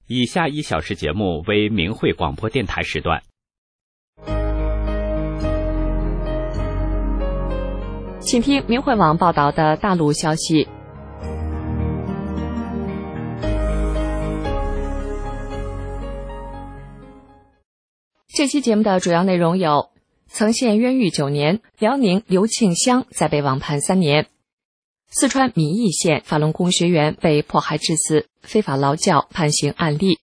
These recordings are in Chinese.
以下1小时节目为明慧广播电台时段。 请听明慧网报道的大陆消息。这期节目的主要内容有：曾陷冤狱9年，辽宁刘庆香再被网判3年；四川米易县法轮功学员被迫害致死，非法劳教判刑案例。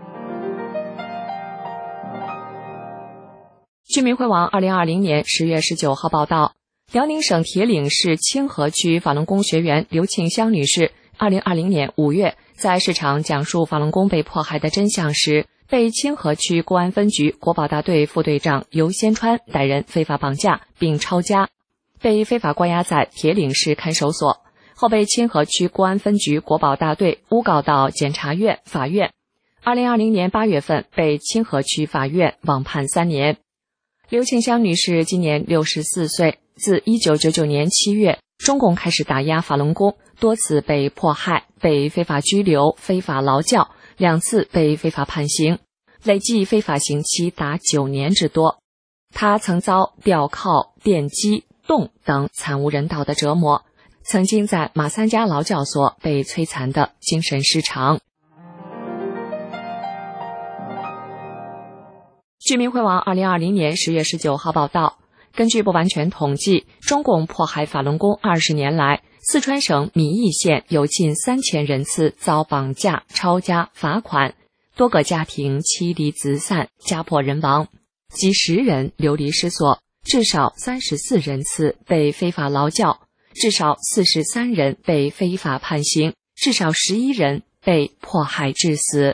据明慧网2020年10月19号报道，辽宁省铁岭市清河区法轮功学员刘庆香女士2020年5月在市场讲述法轮功被迫害的真相时，被清河区公安分局国保大队副队长尤先川带人非法绑架并抄家，被非法关押在铁岭市看守所，后被清河区公安分局国保大队诬告到检察院、法院。2020年8月份被清河区法院网判3年。刘庆香女士今年64岁，自1999年7月，中共开始打压法轮功，多次被迫害，被非法拘留、非法劳教，2次被非法判刑，累计非法刑期达9年之多。她曾遭吊铐、电击、冻等惨无人道的折磨，曾经在马三家劳教所被摧残的精神失常。据明慧网2020年10月19号报道，根据不完全统计，中共迫害法轮功20年来，四川省米易县有近3000人次遭绑架、抄家、罚款，多个家庭妻离子散、家破人亡，几十人流离失所，至少34人次被非法劳教，至少43人被非法判刑，至少11人被迫害致死。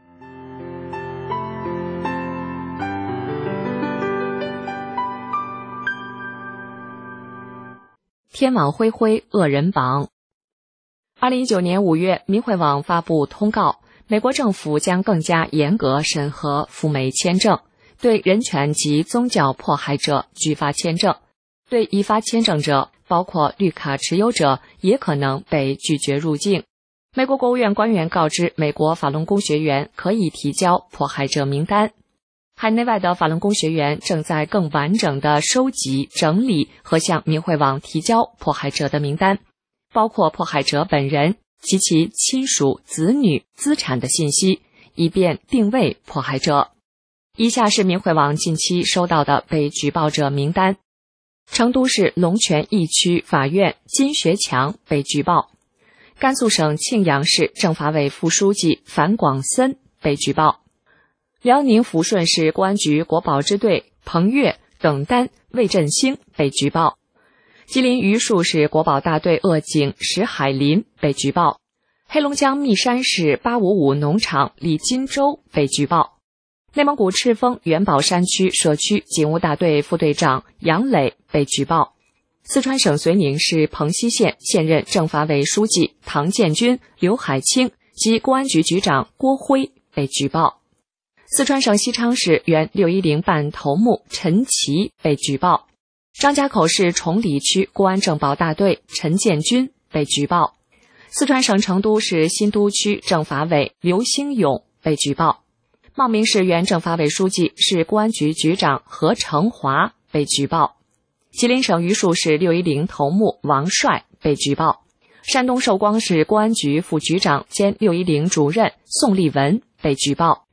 天网恢恢，恶人榜。2019年5月，明慧网发布通告，美国政府将更加严格审核赴美签证，对人权及宗教迫害者拒发签证，对已发签证者，包括绿卡持有者，也可能被拒绝入境。美国国务院官员告知美国法轮功学员可以提交迫害者名单。海内外的法轮功学员正在更完整地收集、整理和向明慧网提交迫害者的名单，包括迫害者本人及其亲属、子女、资产的信息，以便定位迫害者。以下是明慧网近期收到的被举报者名单：成都市龙泉驿区法院金学强被举报，甘肃省庆阳市政法委副书记樊广森被举报，辽宁抚顺市公安局国保支队彭越、耿丹、魏振兴被举报，吉林榆树市国保大队鄂警石海林被举报，黑龙江密山市855农场李金洲被举报，内蒙古赤峰元宝山区社区警务大队副队长杨磊被举报，四川省绥宁市蓬溪县现任政法委书记唐建军、刘海清及公安局局长郭辉被举报，四川省西昌市原610办头目陈琦被举报，张家口市崇礼区公安政保大队陈建军被举报，四川省成都市新都区政法委刘兴勇被举报，茂名市原政法委书记、市公安局局长何成华被举报，吉林省榆树市610头目王帅被举报，山东寿光市公安局副局长兼610主任宋立文被举报。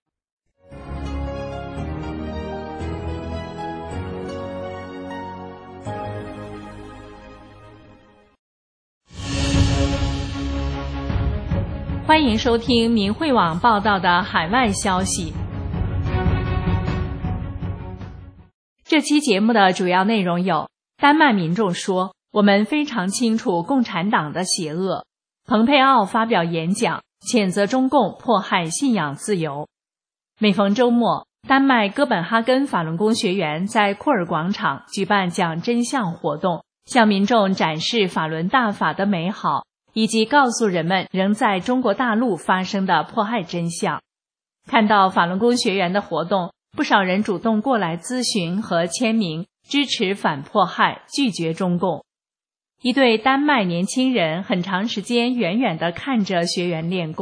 欢迎收听明慧网报道的海外消息。这期节目的主要内容有：丹麦民众说，我们非常清楚共产党的邪恶；蓬佩奥发表演讲，谴责中共迫害信仰自由。每逢周末，丹麦哥本哈根法轮功学员在库尔广场举办讲真相活动，向民众展示法轮大法的美好，以及告诉人们仍在中国大陆发生的迫害真相。看到法轮功学员的活动，不少人主动过来咨询和签名，支持反迫害，拒绝中共。一对丹麦年轻人很长时间远远地看着学员练功，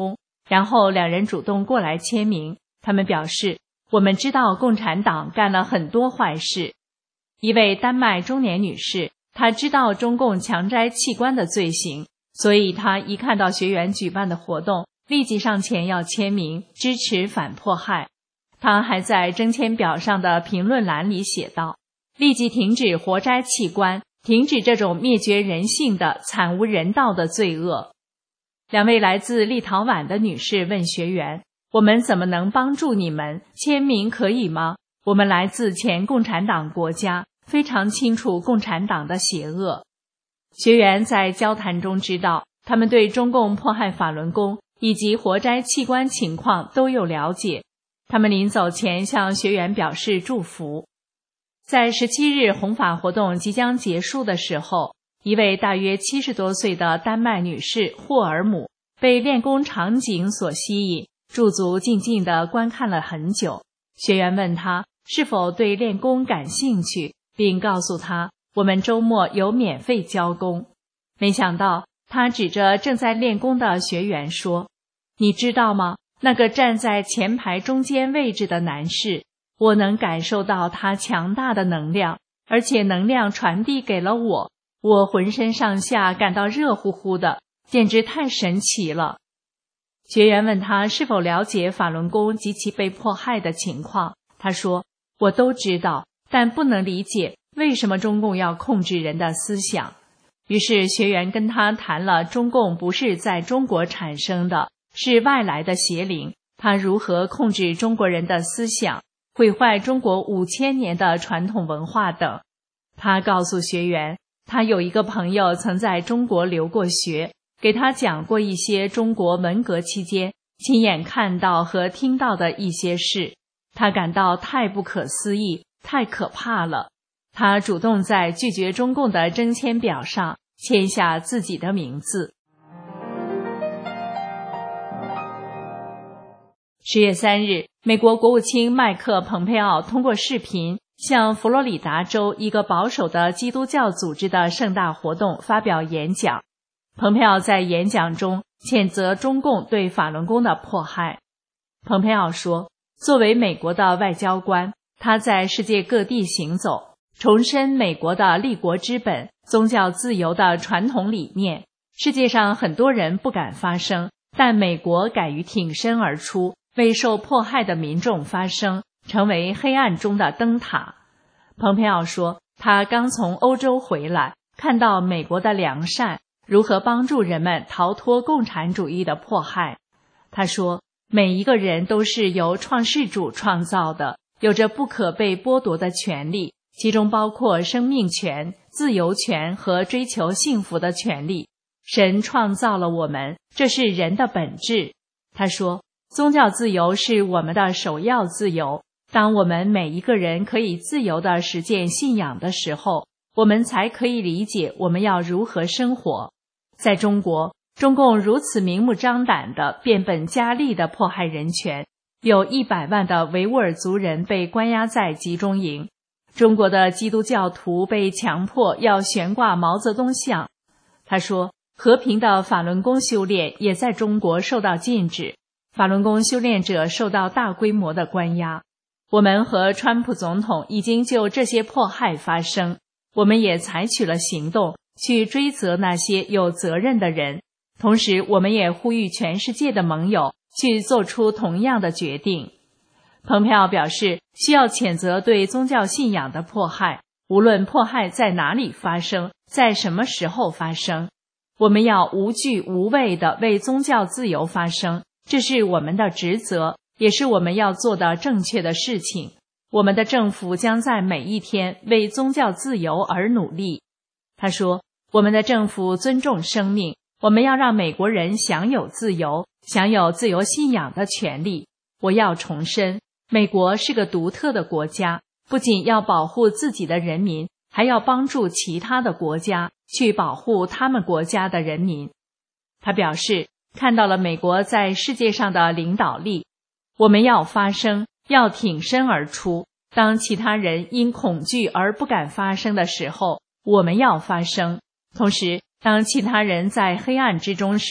然后两人主动过来签名。他们表示，我们知道共产党干了很多坏事。一位丹麦中年女士，她知道中共强摘器官的罪行，所以她一看到学员举办的活动，立即上前要签名，支持反迫害。她还在征签表上的评论栏里写道：立即停止活摘器官，停止这种灭绝人性的惨无人道的罪恶。两位来自立陶宛的女士问学员，我们怎么能帮助你们？签名可以吗？我们来自前共产党国家，非常清楚共产党的邪恶。学员在交谈中知道，他们对中共迫害法轮功以及活摘器官情况都有了解。他们临走前向学员表示祝福。在17日弘法活动即将结束的时候，一位大约70多岁的丹麦女士霍尔姆被练功场景所吸引，驻足静静地观看了很久。学员问她是否对练功感兴趣，并告诉她我们周末有免费教功。没想到她指着正在练功的学员说，你知道吗？那个站在前排中间位置的男士，我能感受到他强大的能量，而且能量传递给了我，我浑身上下感到热乎乎的，简直太神奇了。学员问他是否了解法轮功及其被迫害的情况，他说，我都知道，但不能理解为什么中共要控制人的思想。于是学员跟他谈了中共不是在中国产生的，是外来的邪灵，他如何控制中国人的思想，毁坏中国5000年的传统文化等。他告诉学员，他有一个朋友曾在中国留过学，给他讲过一些中国文革期间亲眼看到和听到的一些事，他感到太不可思议，太可怕了。他主动在拒绝中共的征签表上签下自己的名字。10月3日，美国国务卿麦克·蓬佩奥通过视频向佛罗里达州一个保守的基督教组织的盛大活动发表演讲。蓬佩奥在演讲中谴责中共对法轮功的迫害。蓬佩奥说，作为美国的外交官，他在世界各地行走，重申美国的立国之本、宗教自由的传统理念。世界上很多人不敢发声，但美国敢于挺身而出，为受迫害的民众发声，成为黑暗中的灯塔。蓬佩奥说，他刚从欧洲回来，看到美国的良善，如何帮助人们逃脱共产主义的迫害。他说，每一个人都是由创世主创造的，有着不可被剥夺的权利，其中包括生命权、自由权和追求幸福的权利。神创造了我们，这是人的本质。他说，宗教自由是我们的首要自由。当我们每一个人可以自由地实践信仰的时候，我们才可以理解我们要如何生活。在中国，中共如此明目张胆地变本加厉地迫害人权，有100万的维吾尔族人被关押在集中营，中国的基督教徒被强迫要悬挂毛泽东像。他说，和平的法轮功修炼也在中国受到禁止，法轮功修炼者受到大规模的关押。我们和川普总统已经就这些迫害发声，我们也采取了行动去追责那些有责任的人，同时我们也呼吁全世界的盟友去做出同样的决定。蓬佩奥表示，需要谴责对宗教信仰的迫害，无论迫害在哪里发生，在什么时候发生。我们要无惧无畏地为宗教自由发声，这是我们的职责，也是我们要做的正确的事情。我们的政府将在每一天为宗教自由而努力。他说，我们的政府尊重生命，我们要让美国人享有自由，享有自由信仰的权利。我要重申，美国是个独特的国家，不仅要保护自己的人民，还要帮助其他的国家去保护他们国家的人民。他表示，看到了美国在世界上的领导力，我们要发声，要挺身而出。当其他人因恐惧而不敢发声的时候，我们要发声。同时，当其他人在黑暗之中时，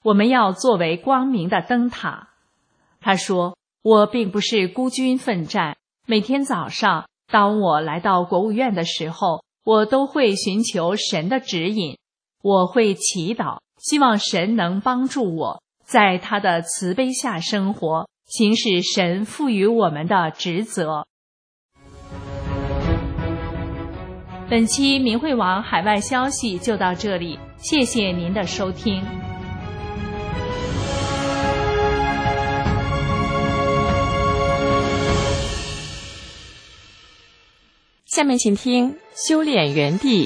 我们要作为光明的灯塔。他说，我并不是孤军奋战，每天早上当我来到国务院的时候，我都会寻求神的指引，我会祈祷，希望神能帮助我在他的慈悲下生活，行使神赋予我们的职责。本期明慧网海外消息就到这里，谢谢您的收听。 下面请听修炼园地。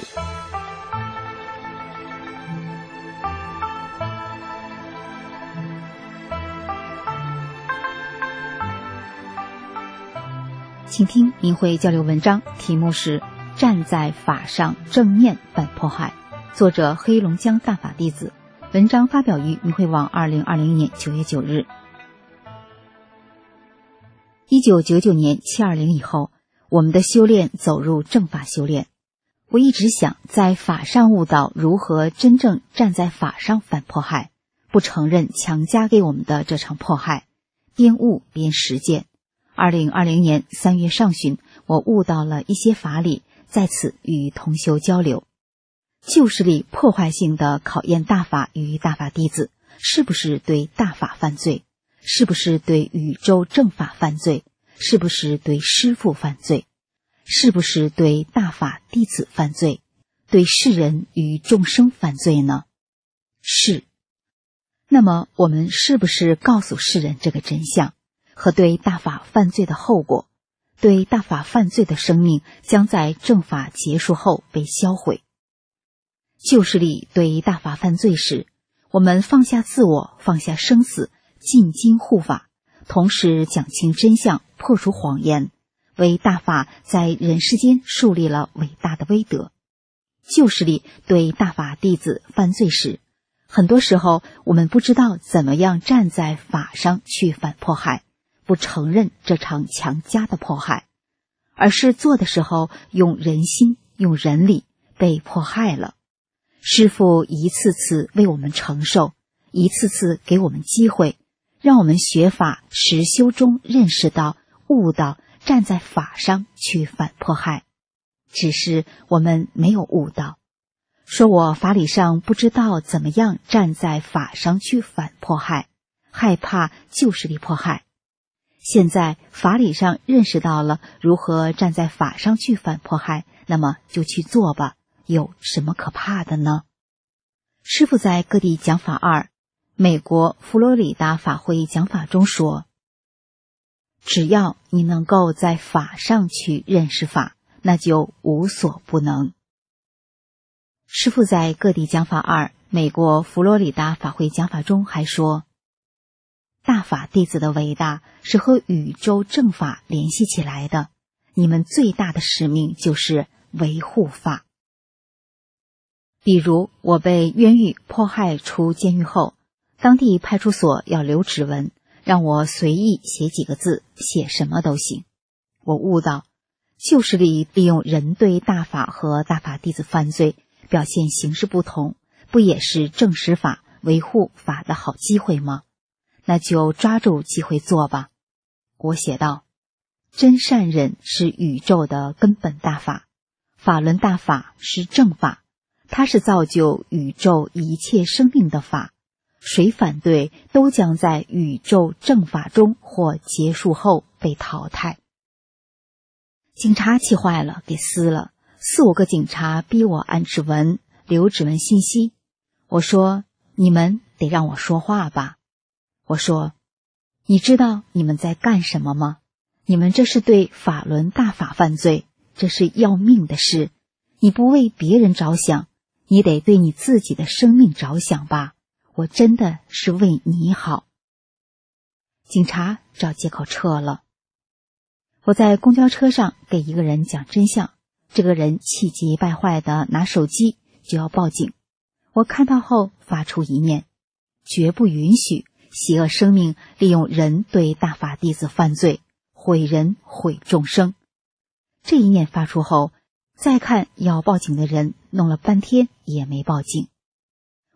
请听明慧交流文章，题目是站在法上正念反迫害，作者黑龙江大法弟子，文章发表于明慧网2020年9月9日。1999年720以后，我们的修炼走入正法修炼。我一直想在法上悟到如何真正站在法上反迫害，不承认强加给我们的这场迫害，边悟边实践。2020年3月上旬，我悟到了一些法理，在此与同修交流。旧势力破坏性的考验大法与大法弟子，是不是对大法犯罪？是不是对宇宙正法犯罪？是不是对师父犯罪？是不是对大法弟子犯罪？对世人与众生犯罪呢？是。那么我们是不是告诉世人这个真相和对大法犯罪的后果？对大法犯罪的生命将在正法结束后被销毁。旧势力对大法犯罪时，我们放下自我，放下生死，进京护法，同时讲清真相，破除谎言，为大法在人世间树立了伟大的威德。旧势力对大法弟子犯罪时，很多时候我们不知道怎么样站在法上去反迫害，不承认这场强加的迫害，而是做的时候用人心用人理被迫害了。师父一次次为我们承受，一次次给我们机会，让我们学法实修中认识到悟到站在法上去反迫害，只是我们没有悟到。说我法理上不知道怎么样站在法上去反迫害，害怕旧势力迫害。现在法理上认识到了如何站在法上去反迫害，那么就去做吧，有什么可怕的呢？师父在各地讲法2美国佛罗里达法会讲法中说，只要你能够在法上去认识法，那就无所不能。师父在各地讲法2美国佛罗里达法会讲法中还说，大法弟子的伟大是和宇宙正法联系起来的，你们最大的使命就是维护法。比如我被冤狱迫害出监狱后，当地派出所要留指纹，让我随意写几个字，写什么都行。我悟到，旧势力利用人对大法和大法弟子犯罪，表现形式不同，不也是正实法维护法的好机会吗？那就抓住机会做吧。我写道，真善忍是宇宙的根本大法，法轮大法是正法，它是造就宇宙一切生命的法，谁反对都将在宇宙正法中或结束后被淘汰。警察气坏了，给撕了，4、5个警察逼我按指纹，留指纹信息。我说，你们得让我说话吧。我说，你知道你们在干什么吗？你们这是对法轮大法犯罪，这是要命的事。你不为别人着想，你得对你自己的生命着想吧。我真的是为你好。警察找借口撤了。我在公交车上给一个人讲真相，这个人气急败坏地拿手机就要报警。我看到后发出一念，绝不允许邪恶生命利用人对大法弟子犯罪，毁人毁众生。这一念发出后，再看要报警的人弄了半天也没报警。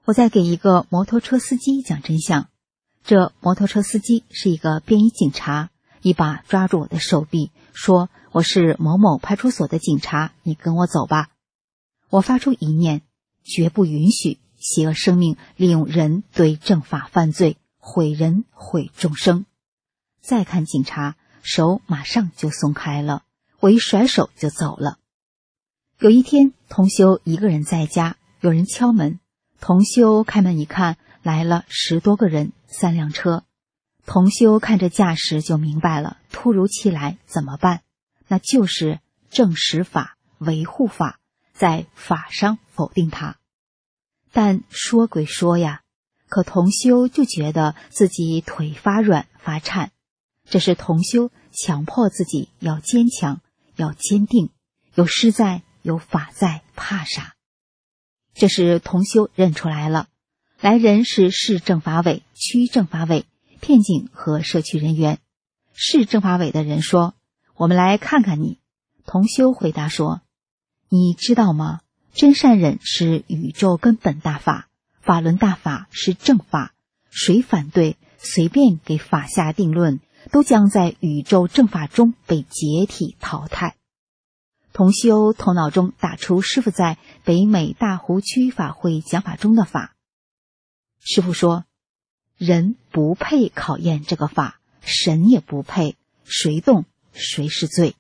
我在给一个摩托车司机讲真相，这摩托车司机是一个便衣警察，一把抓住我的手臂，说我是某某派出所的警察，你跟我走吧。我发出一念，绝不允许邪恶生命利用人对正法犯罪，毁人毁众生。再看警察，手马上就松开了，我一甩手就走了。有一天，同修一个人在家，有人敲门，同修开门一看，来了10多个人，3辆车。同修看着架势就明白了，突如其来怎么办？那就是正实法、维护法，在法上否定它。但说归说呀，可同修就觉得自己腿发软发颤，这是同修强迫自己要坚强，要坚定，有师在，有法在，怕啥？这是同修认出来了，来人是市政法委、区政法委、片警和社区人员。市政法委的人说，我们来看看你。同修回答说，你知道吗？真善忍是宇宙根本大法，法轮大法是正法，谁反对，随便给法下定论，都将在宇宙正法中被解体淘汰。同修头脑中打出师父在北美大湖区法会讲法中的法。师父说，人不配考验这个法，神也不配，谁动谁是罪。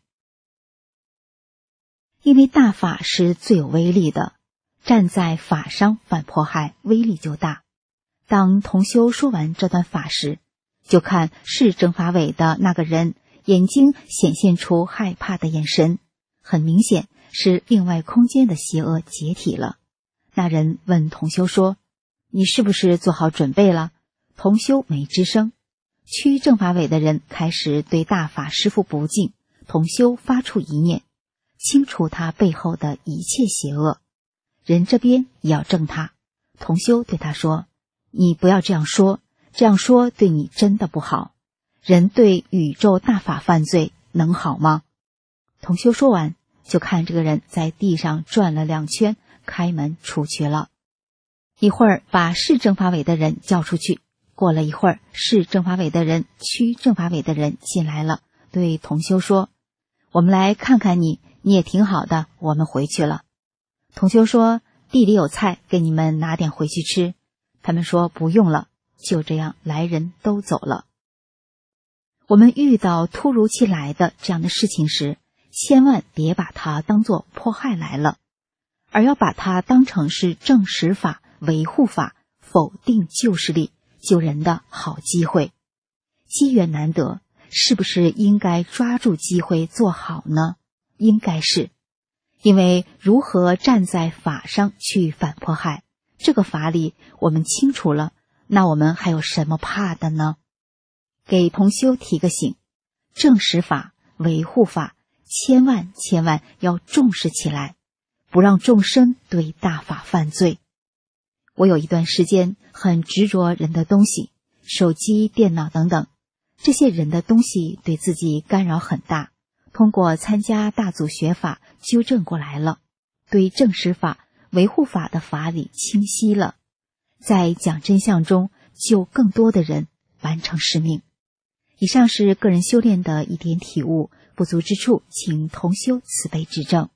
因为大法是最有威力的，站在法上反迫害，威力就大。当同修说完这段法时，就看市政法委的那个人眼睛显现出害怕的眼神，很明显是另外空间的邪恶解体了。那人问同修说，你是不是做好准备了？同修没吱声。区政法委的人开始对大法师父不敬，同修发出一念，清除他背后的一切邪恶。人这边也要正他。同修对他说，你不要这样说，这样说对你真的不好。人对宇宙大法犯罪能好吗？同修说完，就看这个人在地上转了2圈，开门出去了。一会儿把市政法委的人叫出去，过了一会儿，市政法委的人、区政法委的人进来了，对同修说，我们来看看你，你也挺好的，我们回去了。同修说，地里有菜，给你们拿点回去吃。他们说不用了，就这样来人都走了。我们遇到突如其来的这样的事情时，千万别把它当作迫害来了，而要把它当成是正实法、维护法、否定旧势力、救人的好机会。机缘难得，是不是应该抓住机会做好呢？应该是。因为如何站在法上去反迫害，这个法理我们清楚了，那我们还有什么怕的呢？给同修提个醒，正实法、维护法千万要重视起来，不让众生对大法犯罪。我有一段时间很执着人的东西，手机、电脑等等，这些人的东西对自己干扰很大，通过参加大组学法纠正过来了，对正实法、维护法的法理清晰了，在讲真相中救更多的人，完成使命。以上是个人修炼的一点体悟，不足之处请同修慈悲指正。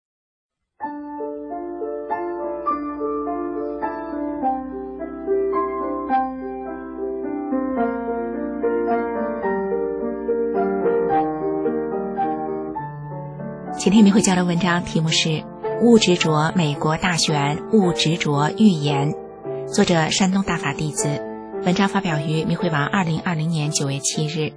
今天明慧交流文章题目是勿执着美国大选，勿执着预言，作者山东大法弟子，文章发表于明慧网2020年9月7日。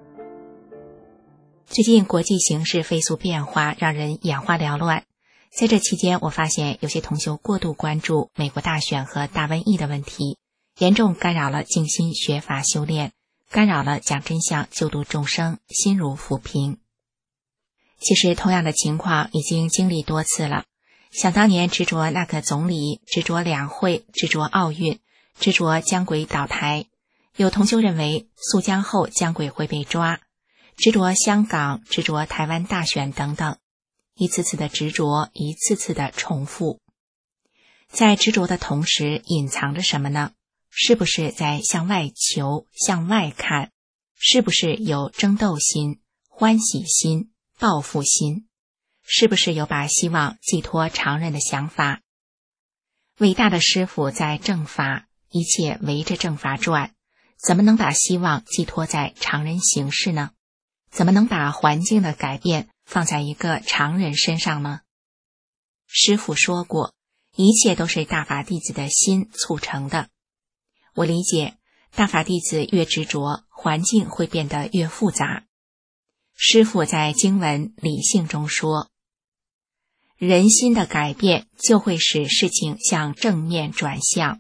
最近国际形势飞速变化，让人眼花缭乱。在这期间，我发现有些同修过度关注美国大选和大瘟疫的问题，严重干扰了静心学法修炼，干扰了讲真相救度众生，心如浮萍。其实同样的情况已经经历多次了，想当年执着那个总理，执着两会，执着奥运，执着江轨倒台，有同修认为肃江后江轨会被抓，执着香港，执着台湾大选等等，一次次的执着，一次次的重复。 在执着的同时隐藏着什么呢？是不是在向外求、向外看？是不是有争斗心、欢喜心、报复心？是不是有把希望寄托常人的想法？伟大的师父在正法，一切围着正法转，怎么能把希望寄托在常人行事呢？怎么能把环境的改变放在一个常人身上呢？师父说过，一切都是大法弟子的心促成的。我理解，大法弟子越执着，环境会变得越复杂。师父在经文理性中说，人心的改变就会使事情向正面转向。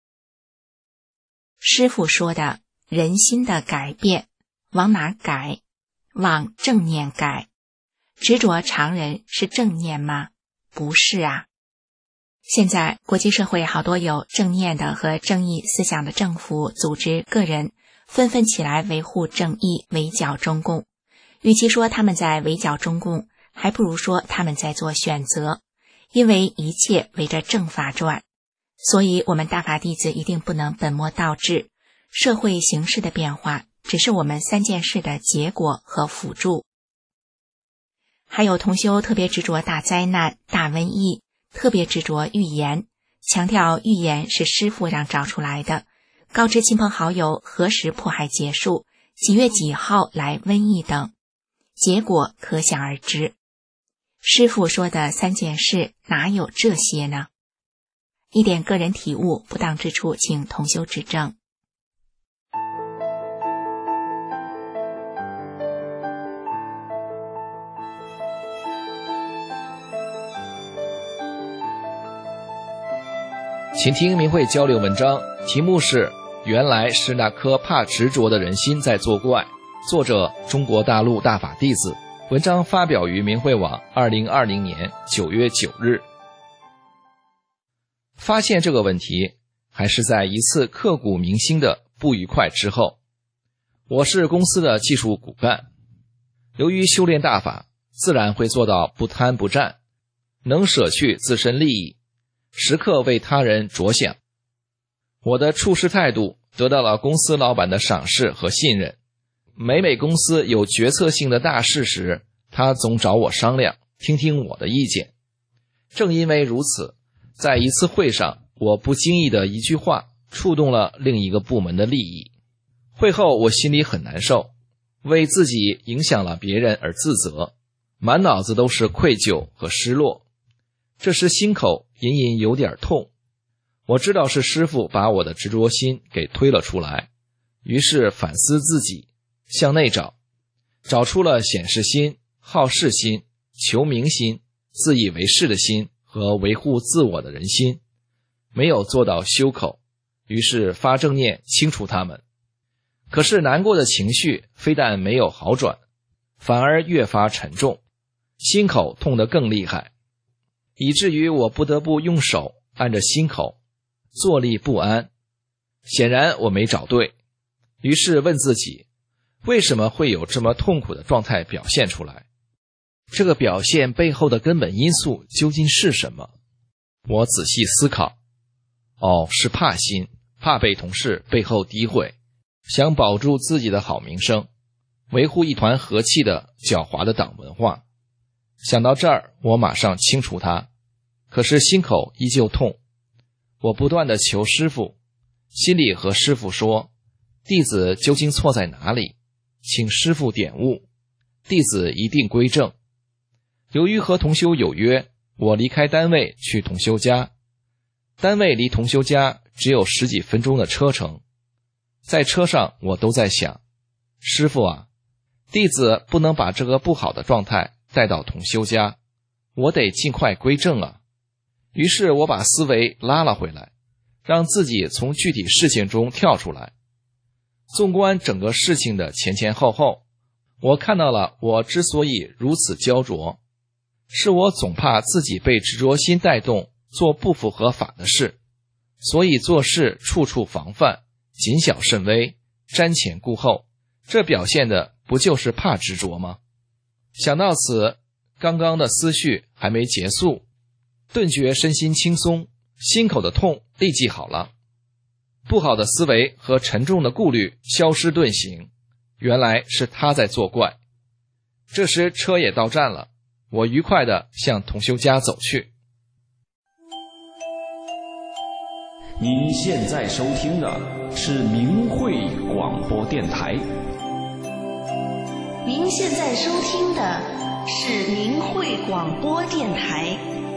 师父说的人心的改变，往哪改？往正念改。执着常人是正念吗？不是啊。现在国际社会好多有正念的和正义思想的政府、组织、个人纷纷起来维护正义，围剿中共。与其说他们在围剿中共，还不如说他们在做选择，因为一切围着正法转。所以我们大法弟子一定不能本末倒置，社会形势的变化只是我们3件事的结果和辅助。还有同修特别执着大灾难、大瘟疫，特别执着预言，强调预言是师父让找出来的，告知亲朋好友何时迫害结束，几月几号来瘟疫等，结果可想而知。师父说的3件事哪有这些呢？一点个人体悟不当之处，请同修指正。 请听明慧交流文章，题目是原来是那颗怕执着的人心在作怪，作者中国大陆大法弟子，文章发表于明慧网2020年9月9日。发现这个问题还是在一次刻骨铭心的不愉快之后。我是公司的技术骨干，由于修炼大法，自然会做到不贪不占，能舍去自身利益，时刻为他人着想。我的处事态度得到了公司老板的赏识和信任。每公司有决策性的大事时，他总找我商量，听听我的意见。正因为如此，在一次会上，我不经意的一句话触动了另一个部门的利益。会后我心里很难受，为自己影响了别人而自责，满脑子都是愧疚和失落。这时心口隐隐有点痛，我知道是师父把我的执着心给推了出来，于是反思自己，向内找，找出了显示心、好事心、求名心、自以为是的心和维护自我的人心，没有做到修口，于是发正念清除它们。可是难过的情绪非但没有好转，反而越发沉重，心口痛得更厉害，以至于我不得不用手按着心口，坐立不安。显然我没找对，于是问自己，为什么会有这么痛苦的状态表现出来？这个表现背后的根本因素究竟是什么？我仔细思考，是怕心，怕被同事背后诋毁，想保住自己的好名声，维护一团和气的狡猾的党文化。想到这儿，我马上清除它，可是心口依旧痛。我不断地求师父，心里和师父说，弟子究竟错在哪里？请师父点悟，弟子一定归正。由于和同修有约，我离开单位去同修家，单位离同修家只有10几分钟的车程。在车上我都在想，师父啊，弟子不能把这个不好的状态带到同修家，我得尽快归正啊。于是我把思维拉了回来，让自己从具体事情中跳出来。纵观整个事情的前前后后，我看到了我之所以如此焦灼，是我总怕自己被执着心带动做不符合法的事，所以做事处处防范，谨小慎微，瞻前顾后，这表现的不就是怕执着吗？想到此，刚刚的思绪还没结束，顿觉身心轻松， 心口的痛立即好了，不好的思维和沉重的顾虑消失遁形，原来是他在作怪。这时车也到站了，我愉快地向同修家走去。 您现在收听的是明慧广播电台。 您现在收听的是明慧广播电台。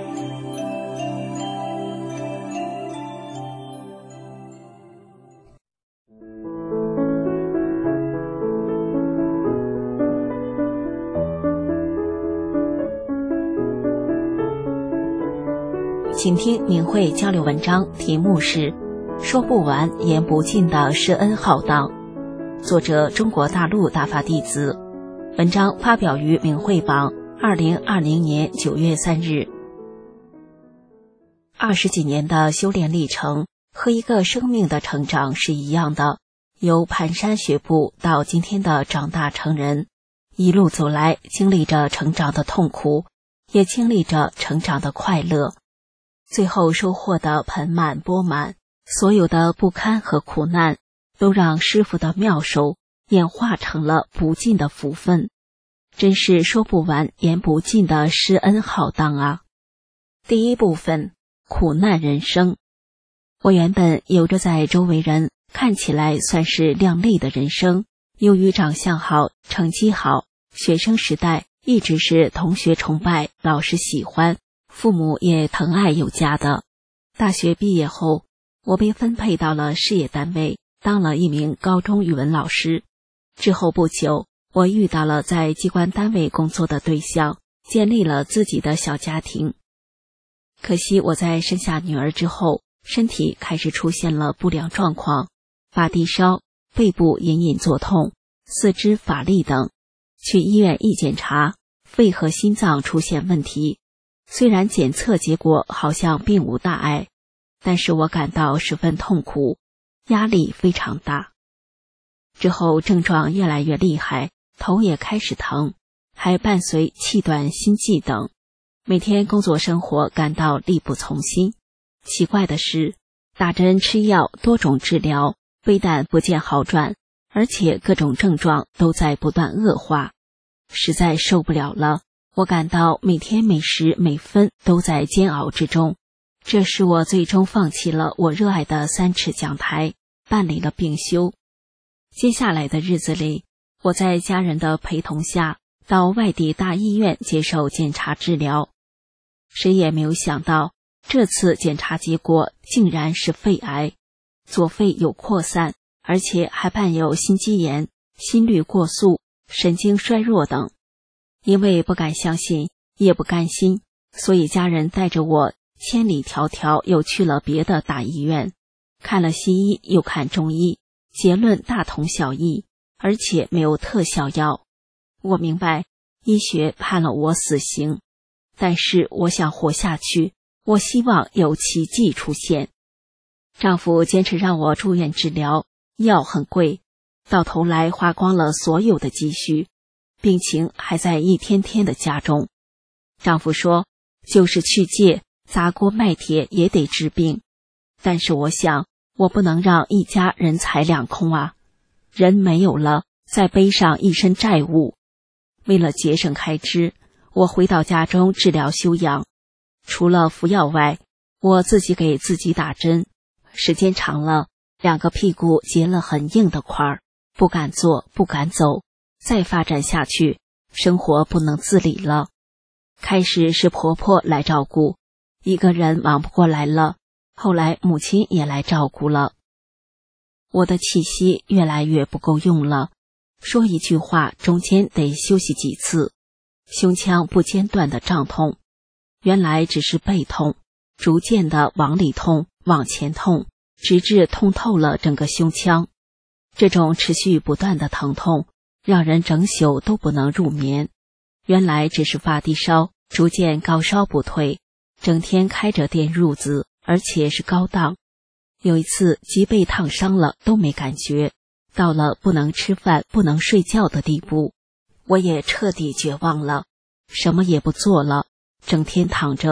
请听明慧交流文章，题目是说不完言不尽的施恩浩荡，作者中国大陆大法弟子。文章发表于明慧网2020年9月3日。20几年的修炼历程和一个生命的成长是一样的，由蹒跚学步到今天的长大成人，一路走来，经历着成长的痛苦，也经历着成长的快乐，最后收获的盆满钵满。所有的不堪和苦难都让师父的妙手演化成了不尽的福分，真是说不完言不尽的施恩浩荡啊。第一部分，苦难人生。我原本有着在周围人看起来算是亮丽的人生，由于长相好，成绩好，学生时代一直是同学崇拜，老师喜欢，父母也疼爱有加的。大学毕业后，我被分配到了事业单位，当了一名高中语文老师。之后不久，我遇到了在机关单位工作的对象，建立了自己的小家庭。可惜我在生下女儿之后，身体开始出现了不良状况，发低烧，背部隐隐作痛，四肢乏力等。去医院一检查，肺和心脏出现问题。虽然检测结果好像并无大碍，但是我感到十分痛苦，压力非常大。之后症状越来越厉害，头也开始疼，还伴随气短、心悸等。每天工作生活感到力不从心。奇怪的是，打针吃药，多种治疗，非但不见好转，而且各种症状都在不断恶化。实在受不了了，我感到每天每时每分都在煎熬之中。这使我最终放弃了我热爱的3尺讲台，办理了病休。接下来的日子里，我在家人的陪同下到外地大医院接受检查治疗。谁也没有想到，这次检查结果竟然是肺癌，左肺有扩散，而且还伴有心肌炎、心率过速、神经衰弱等。因为不敢相信，也不甘心，所以家人带着我千里迢迢又去了别的大医院，看了西医又看中医，结论大同小异，而且没有特效药。我明白医学判了我死刑，但是我想活下去，我希望有奇迹出现。丈夫坚持让我住院治疗，药很贵，到头来花光了所有的积蓄，病情还在一天天的加重。丈夫说，就是去借砸锅卖铁也得治病，但是我想，我不能让一家人财两空啊！人没有了，再背上一身债务。为了节省开支，我回到家中治疗休养。除了服药外，我自己给自己打针，时间长了，2个屁股结了很硬的块儿，不敢坐，不敢走。再发展下去，生活不能自理了。开始是婆婆来照顾，一个人忙不过来了，后来母亲也来照顾了。我的气息越来越不够用了，说一句话中间得休息几次，胸腔不间断的胀痛。原来只是背痛，逐渐的往里痛，往前痛，直至痛透了整个胸腔。这种持续不断的疼痛让人整宿都不能入眠。原来只是发低烧，逐渐高烧不退，整天开着电褥子，而且是高档。有一次脊背烫伤了都没感觉，到了不能吃饭不能睡觉的地步。我也彻底绝望了，什么也不做了，整天躺着，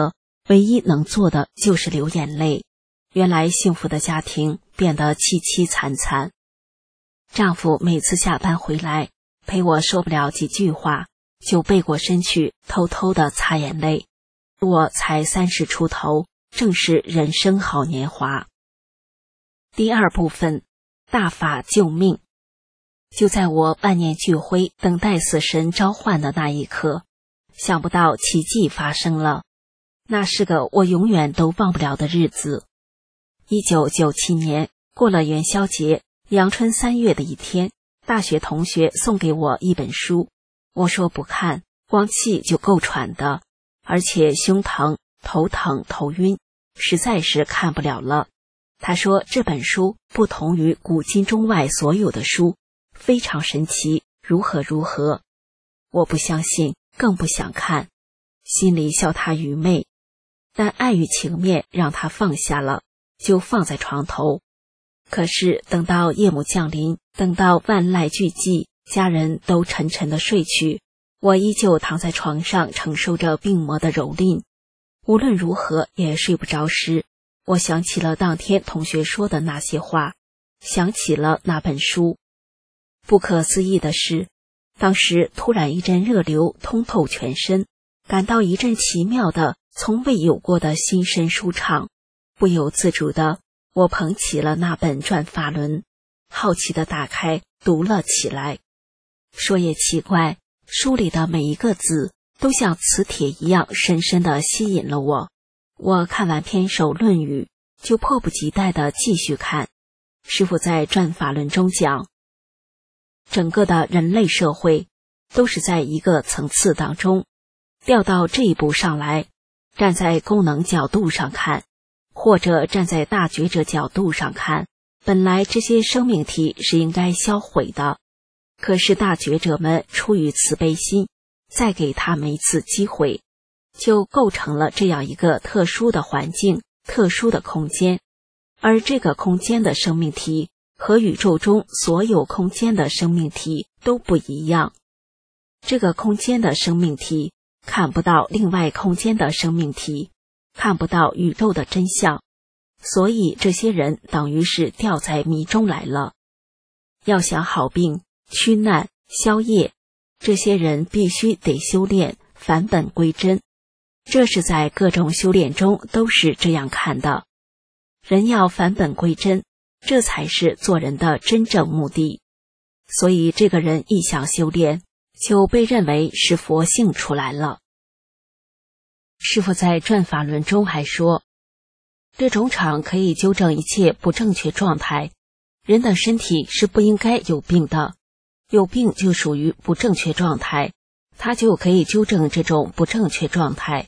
唯一能做的就是流眼泪。原来幸福的家庭变得凄凄惨惨。丈夫每次下班回来，陪我说不了几句话，就背过身去偷偷地擦眼泪。我才30出头，正是人生好年华。第二部分，大法救命。就在我万念俱灰，等待死神召唤的那一刻，想不到奇迹发生了。那是个我永远都忘不了的日子。1997年，过了元宵节，阳春3月的一天，大学同学送给我一本书，我说不看，光气就够喘的，而且胸疼、头疼、头晕，实在是看不了了。他说这本书不同于古今中外所有的书，非常神奇，如何如何。我不相信，更不想看，心里笑他愚昧，但碍于情面让他放下了，就放在床头。可是等到夜幕降临，等到万籁俱寂，家人都沉沉地睡去，我依旧躺在床上承受着病魔的蹂躏。无论如何也睡不着时，我想起了当天同学说的那些话，想起了那本书。不可思议的是，当时突然一阵热流通透全身，感到一阵奇妙的从未有过的心身舒畅，不由自主的我捧起了那本转法轮，好奇的打开读了起来。说也奇怪，书里的每一个字都像磁铁一样深深地吸引了我。我看完篇首《论语》，就迫不及待地继续看。师父在转法轮中讲，整个的人类社会都是在一个层次当中，掉到这一步上来，站在功能角度上看，或者站在大觉者角度上看，本来这些生命体是应该销毁的，可是大觉者们出于慈悲心，再给他们一次机会，就构成了这样一个特殊的环境，特殊的空间。而这个空间的生命体和宇宙中所有空间的生命体都不一样。这个空间的生命体看不到另外空间的生命体，看不到宇宙的真相，所以这些人等于是掉在迷中来了。要想好病、驱难、消业，这些人必须得修炼，返本归真。这是在各种修炼中都是这样看的。人要返本归真，这才是做人的真正目的。所以这个人一想修炼，就被认为是佛性出来了。师父在转法轮中还说，这种场可以纠正一切不正确状态。人的身体是不应该有病的，有病就属于不正确状态，它就可以纠正这种不正确状态。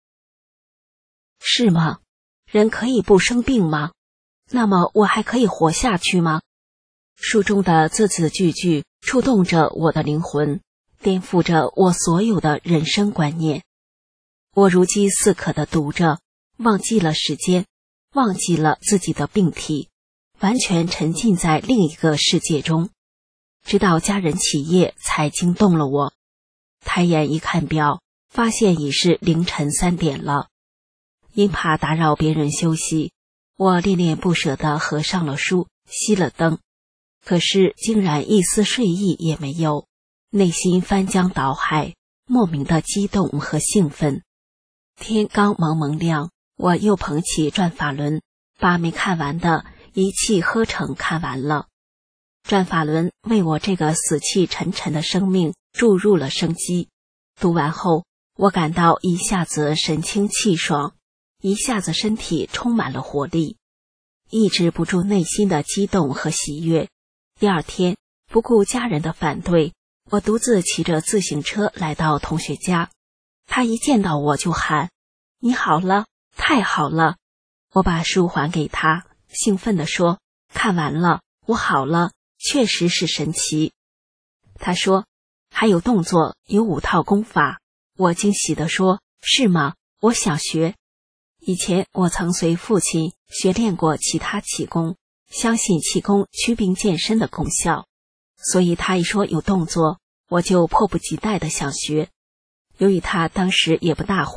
是吗？人可以不生病吗？那么我还可以活下去吗？书中的字字句句触动着我的灵魂，颠覆着我所有的人生观念。我如饥似渴地读着，忘记了时间，忘记了自己的病体，完全沉浸在另一个世界中。直到家人起夜才惊动了我，抬眼一看表，发现已是凌晨3点了。因怕打扰别人休息，我恋恋不舍地合上了书，熄了灯，可是竟然一丝睡意也没有，内心翻江倒海，莫名的激动和兴奋。天刚蒙蒙亮，我又捧起转法轮，把没看完的一气呵成看完了。转法轮为我这个死气沉沉的生命注入了生机。读完后，我感到一下子神清气爽，一下子身体充满了活力，抑制不住内心的激动和喜悦。第二天，不顾家人的反对，我独自骑着自行车来到同学家。他一见到我就喊：“你好了，太好了！”我把书还给他，兴奋地说：“看完了，我好了，确实是神奇。”他说：“还有动作，有5套功法。”我惊喜地说：“是吗？我想学。”以前我曾随父亲学练过其他气功，相信气功祛病健身的功效，所以他一说有动作，我就迫不及待地想学。由于他当时也不大会，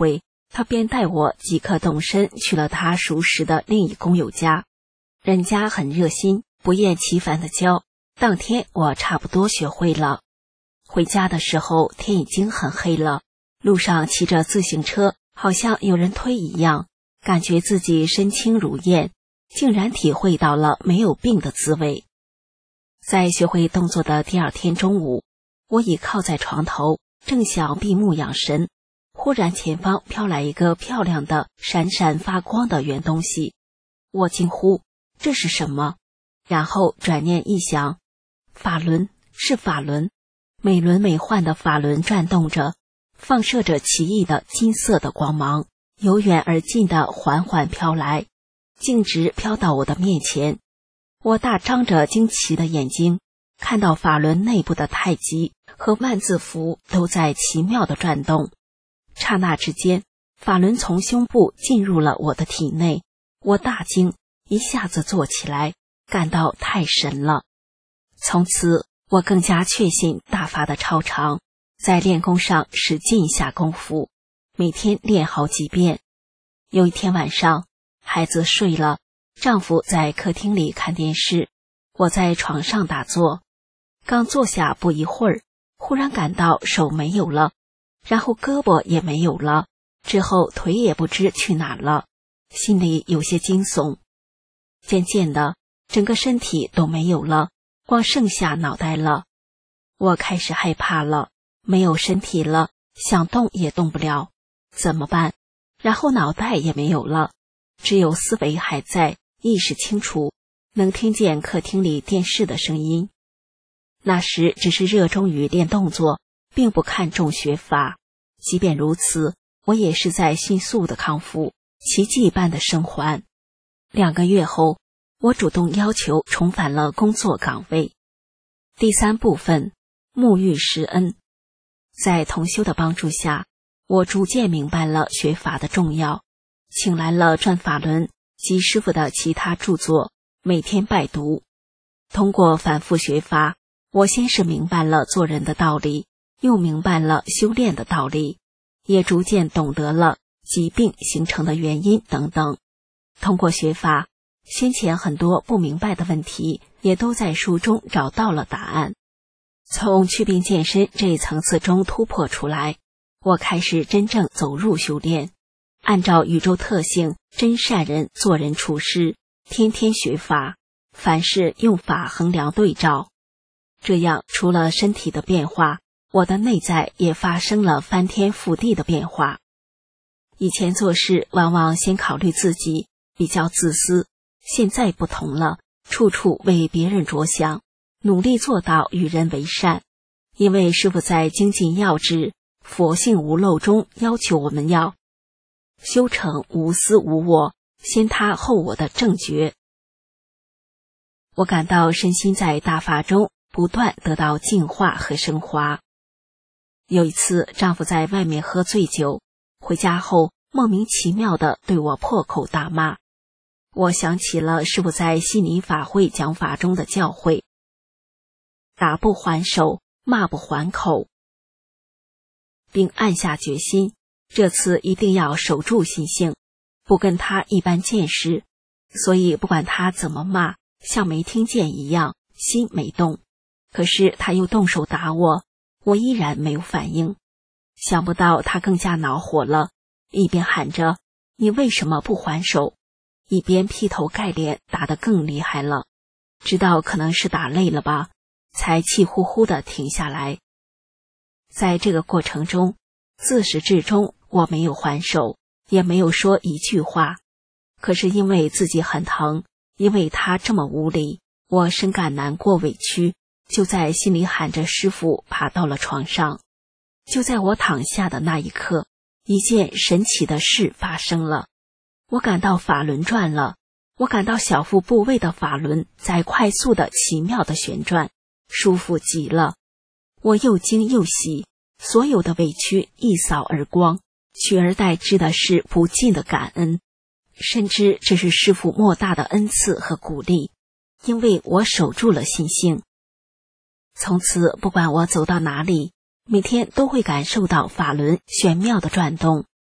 他便带我即刻动身去了他熟识的另一工友家，人家很热心，不厌其烦地教。当天我差不多学会了。回家的时候天已经很黑了，路上骑着自行车，好像有人推一样，感觉自己身轻如燕，竟然体会到了没有病的滋味。在学会动作的第二天中午，我倚靠在床头，正想闭目养神，忽然前方飘来一个漂亮的闪闪发光的圆东西，我惊呼这是什么？然后转念一想，法轮，是法轮，美轮美奂的法轮转动着，放射着奇异的金色的光芒，由远而近的缓缓飘来，径直飘到我的面前。我大张着惊奇的眼睛，看到法轮内部的太极和万字符都在奇妙的转动。刹那之间，法轮从胸部进入了我的体内，我大惊，一下子坐起来，感到太神了。从此我更加确信大法的超常，在练功上使劲下功夫，每天练好几遍。有一天晚上，孩子睡了，丈夫在客厅里看电视，我在床上打坐。刚坐下不一会儿，忽然感到手没有了，然后胳膊也没有了，之后腿也不知去哪了，心里有些惊悚。渐渐的，整个身体都没有了，光剩下脑袋了。我开始害怕了，没有身体了，想动也动不了，怎么办？然后脑袋也没有了，只有思维还在，意识清楚，能听见客厅里电视的声音。那时只是热衷于练动作，并不看重学法。即便如此，我也是在迅速的康复，奇迹般的生还。2个月后，我主动要求重返了工作岗位。第3部分，沐浴施恩。在同修的帮助下，我逐渐明白了学法的重要，请来了转法轮及师父的其他著作，每天拜读。通过反复学法，我先是明白了做人的道理，又明白了修炼的道理，也逐渐懂得了疾病形成的原因等等。通过学法，先前很多不明白的问题也都在书中找到了答案。从祛病健身这一层次中突破出来，我开始真正走入修炼，按照宇宙特性真善人做人处事，天天学法，凡事用法衡量对照。这样除了身体的变化，我的内在也发生了翻天覆地的变化。以前做事往往先考虑自己，比较自私，现在不同了，处处为别人着想，努力做到与人为善。因为师父在精进要旨佛性无漏中要求我们要修成无私无我，先他后我的正觉。我感到身心在大法中不断得到净化和升华。有一次，丈夫在外面喝醉酒，回家后莫名其妙地对我破口大骂。我想起了师父在悉尼法会讲法中的教诲：打不还手，骂不还口，并暗下决心，这次一定要守住心性，不跟他一般见识。所以不管他怎么骂，像没听见一样，心没动。可是他又动手打我，我依然没有反应。想不到他更加恼火了，一边喊着你为什么不还手，一边劈头盖脸打得更厉害了。知道可能是打累了吧，才气呼呼地停下来。在这个过程中，自始至终我没有还手，也没有说一句话。可是因为自己很疼，因为他这么无理，我深感难过委屈，就在心里喊着师父，爬到了床上。就在我躺下的那一刻，一件神奇的事发生了。我感到法轮转了，我感到小腹部位的法轮在快速的奇妙的旋转，舒服极了。我又惊又喜，所有的委屈一扫而光，取而代之的是不尽的感恩，深知这是师父莫大的恩赐和鼓励，因为我守住了心性。从此不管我走到哪里，每天都会感受到法轮玄妙的转动，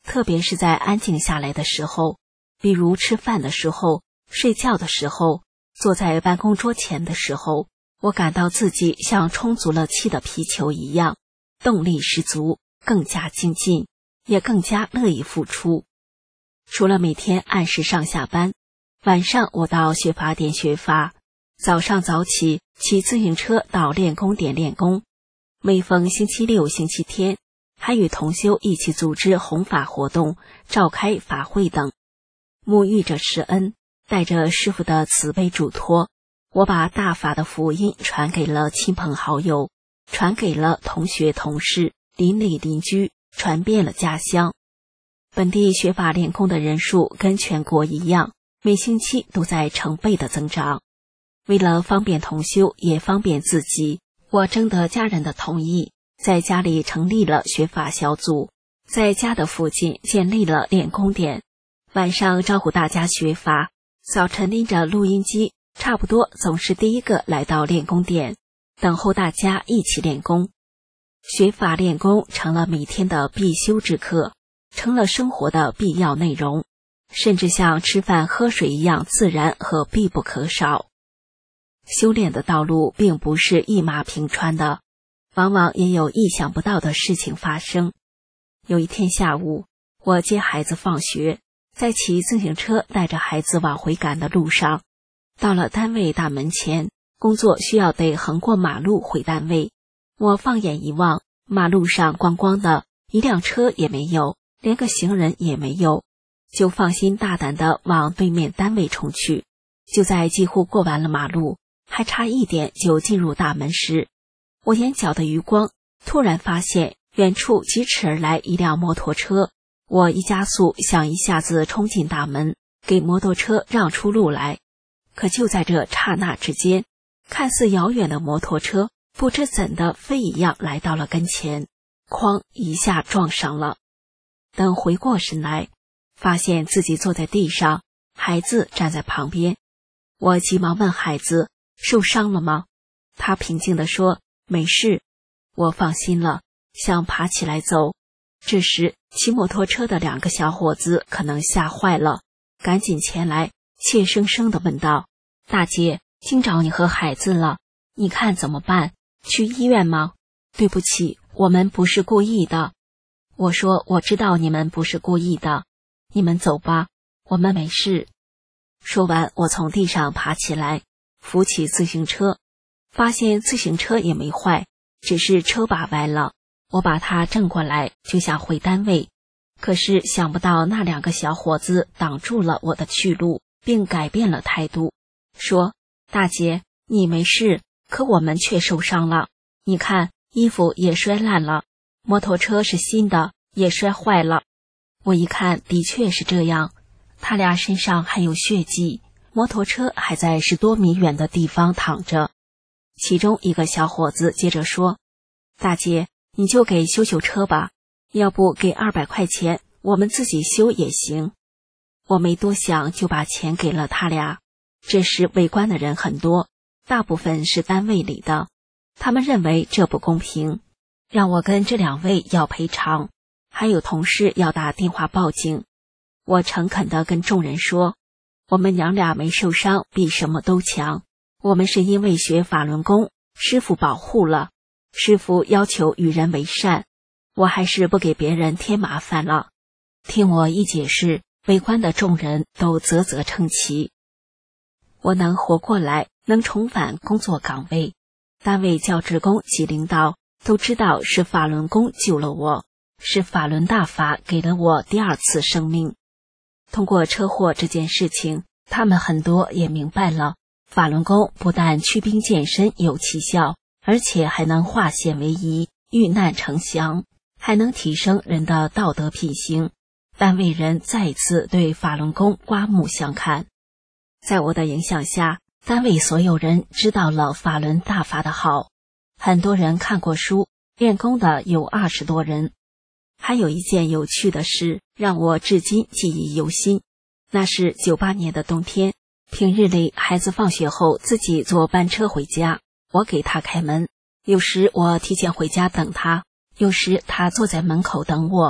特别是在安静下来的时候，比如吃饭的时候、睡觉的时候、坐在办公桌前的时候，我感到自己像充足了气的皮球一样，动力十足，更加精进，也更加乐意付出。除了每天按时上下班，晚上我到学法店学法，早上早起骑自行车到练功点练功。每逢星期六、星期天，还与同修一起组织弘法活动，召开法会等。沐浴着施恩，带着师父的慈悲嘱托，我把大法的福音传给了亲朋好友，传给了同学同事、邻里邻居，传遍了家乡。本地学法练功的人数跟全国一样，每星期都在成倍的增长。为了方便同修，也方便自己，我征得家人的同意，在家里成立了学法小组，在家的附近建立了练功点，晚上招呼大家学法，早晨拎着录音机，差不多总是第一个来到练功点，等候大家一起练功。学法练功成了每天的必修之课，成了生活的必要内容，甚至像吃饭喝水一样自然和必不可少。修炼的道路并不是一马平川的，往往也有意想不到的事情发生。有一天下午，我接孩子放学，在骑自行车带着孩子往回赶的路上，到了单位大门前，工作需要得横过马路回单位。我放眼一望，马路上光光的，一辆车也没有，连个行人也没有，就放心大胆地往对面单位冲去。就在几乎过完了马路，还差一点就进入大门时，我眼角的余光突然发现远处疾驰而来一辆摩托车，我一加速，想一下子冲进大门，给摩托车让出路来。可就在这刹那之间，看似遥远的摩托车不知怎的飞一样来到了跟前，哐一下撞上了。等回过神来，发现自己坐在地上，孩子站在旁边。我急忙问孩子，受伤了吗？他平静地说，没事。我放心了，想爬起来走。这时骑摩托车的两个小伙子可能吓坏了，赶紧前来，怯生生地问道，大姐，惊着你和孩子了，你看怎么办？去医院吗？对不起，我们不是故意的。我说，我知道你们不是故意的，你们走吧，我们没事。说完，我从地上爬起来，扶起自行车，发现自行车也没坏，只是车把歪了。我把它正过来，就想回单位，可是想不到那两个小伙子挡住了我的去路，并改变了态度，说，大姐，你没事，可我们却受伤了。你看，衣服也摔烂了，摩托车是新的，也摔坏了。我一看，的确是这样，他俩身上还有血迹，摩托车还在10多米远的地方躺着。其中一个小伙子接着说，大姐，你就给修修车吧，要不给200块钱，我们自己修也行。我没多想，就把钱给了他俩。这时围观的人很多，大部分是单位里的，他们认为这不公平，让我跟这2位要赔偿，还有同事要打电话报警。我诚恳地跟众人说，我们娘俩没受伤，比什么都强。我们是因为学法轮功，师父保护了，师父要求与人为善，我还是不给别人添麻烦了。听我一解释，围观的众人都啧啧称奇。我能活过来，能重返工作岗位，单位教职工及领导都知道是法轮功救了我，是法轮大法给了我第2次生命。通过车祸这件事情，他们很多也明白了，法轮功不但祛病健身有奇效，而且还能化险为夷，遇难成祥，还能提升人的道德品行。单位人再一次对法轮功刮目相看。在我的影响下，单位所有人知道了法轮大法的好，很多人看过书，练功的有20多人。还有一件有趣的事让我至今记忆犹新，那是98年的冬天，平日里孩子放学后自己坐班车回家，我给他开门，有时我提前回家等他，有时他坐在门口等我。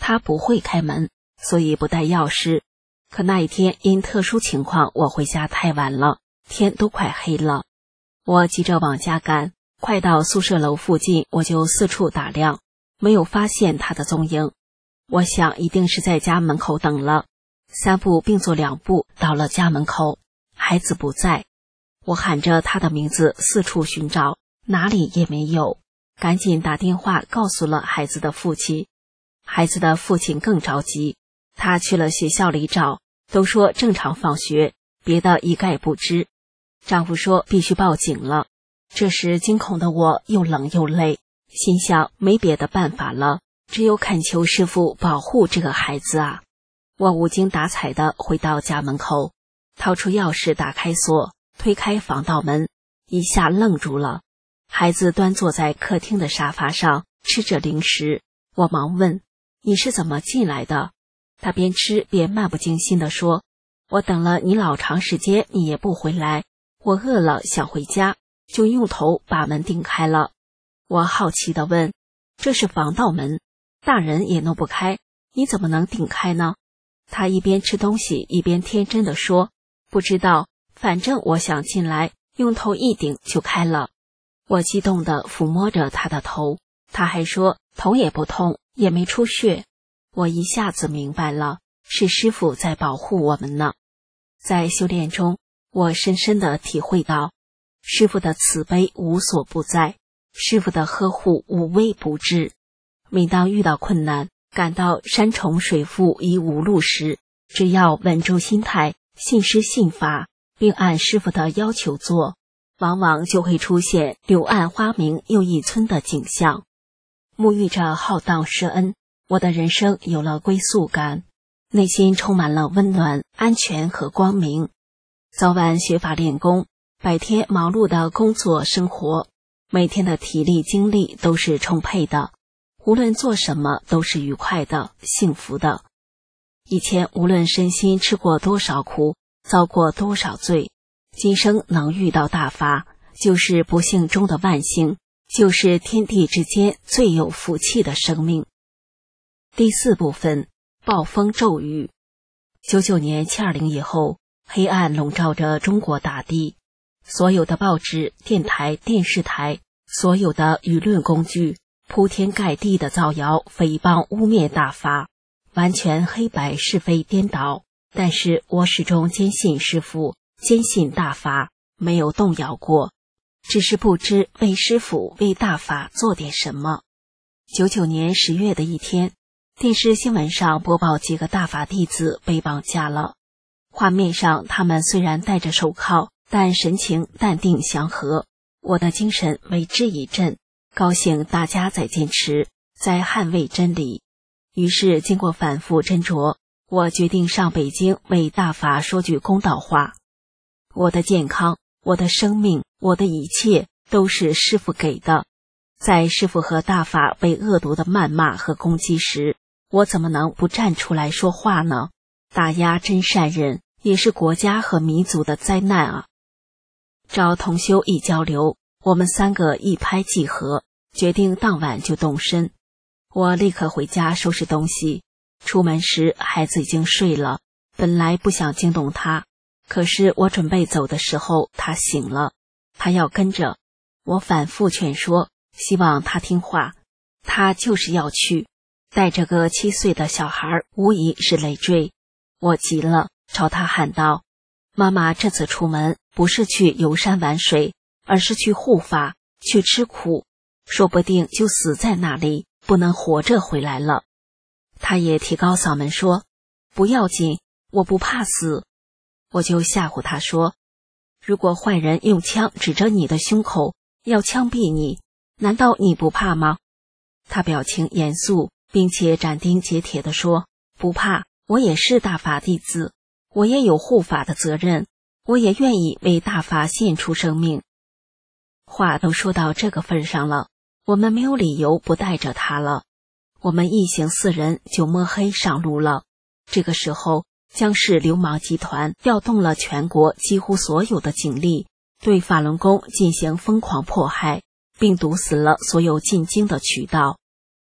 他不会开门，所以不带钥匙。可那一天因特殊情况，我回家太晚了，天都快黑了。我急着往家赶，快到宿舍楼附近，我就四处打量，没有发现他的踪影。我想一定是在家门口等了。3步并作2步到了家门口，孩子不在。我喊着他的名字四处寻找，哪里也没有，赶紧打电话告诉了孩子的父亲。孩子的父亲更着急，他去了学校里找，都说正常放学，别的一概不知。丈夫说必须报警了。这时惊恐的我又冷又累，心想没别的办法了，只有恳求师父保护这个孩子啊。我无精打采地回到家门口，掏出钥匙打开锁，推开防盗门，一下愣住了。孩子端坐在客厅的沙发上，吃着零食。我忙问：你是怎么进来的？他边吃边漫不经心地说：我等了你老长时间，你也不回来，我饿了想回家，就用头把门顶开了。我好奇地问：这是防盗门，大人也弄不开，你怎么能顶开呢？他一边吃东西一边天真地说：不知道，反正我想进来，用头一顶就开了。我激动地抚摸着他的头，他还说头也不痛，也没出血。我一下子明白了，是师父在保护我们呢。在修炼中，我深深地体会到师父的慈悲无所不在，师父的呵护无微不至。每当遇到困难，感到山重水复疑无路时，只要稳住心态，信师信法，并按师父的要求做，往往就会出现柳暗花明又一村的景象。沐浴着浩荡师恩，我的人生有了归宿感，内心充满了温暖、安全和光明。早晚学法练功，白天忙碌的工作生活，每天的体力精力都是充沛的，无论做什么都是愉快的、幸福的。以前无论身心吃过多少苦，遭过多少罪，今生能遇到大法，就是不幸中的万幸，就是天地之间最有福气的生命。第4部分，暴风骤雨。99年720以后，黑暗笼罩着中国大地，所有的报纸、电台、电视台，所有的舆论工具铺天盖地的造谣、诽谤、污蔑大法，完全黑白是非颠倒。但是我始终坚信师父，坚信大法，没有动摇过，只是不知为师父、为大法做点什么。99年10月的一天，电视新闻上播报几个大法弟子被绑架了。画面上他们虽然戴着手铐，但神情淡定祥和，我的精神为之一振，高兴大家在坚持，在捍卫真理。于是经过反复斟酌，我决定上北京为大法说句公道话。我的健康，我的生命，我的一切都是师父给的。在师父和大法被恶毒的谩骂和攻击时，我怎么能不站出来说话呢？打压真善人也是国家和民族的灾难啊！找同修一交流，我们3个一拍即合，决定当晚就动身。我立刻回家收拾东西，出门时孩子已经睡了，本来不想惊动他，可是我准备走的时候他醒了，他要跟着。我反复劝说，希望他听话，他就是要去，带着个7岁的小孩无疑是累赘。我急了，朝他喊道：妈妈这次出门不是去游山玩水，而是去护法，去吃苦，说不定就死在那里，不能活着回来了。他也提高嗓门说：不要紧，我不怕死。我就吓唬他说：如果坏人用枪指着你的胸口，要枪毙你，难道你不怕吗？他表情严肃，并且斩钉截铁地说：不怕，我也是大法弟子，我也有护法的责任，我也愿意为大法献出生命。话都说到这个份上了，我们没有理由不带着他了。我们一行4人就摸黑上路了。这个时候，江氏流氓集团调动了全国几乎所有的警力，对法轮功进行疯狂迫害，并堵死了所有进京的渠道。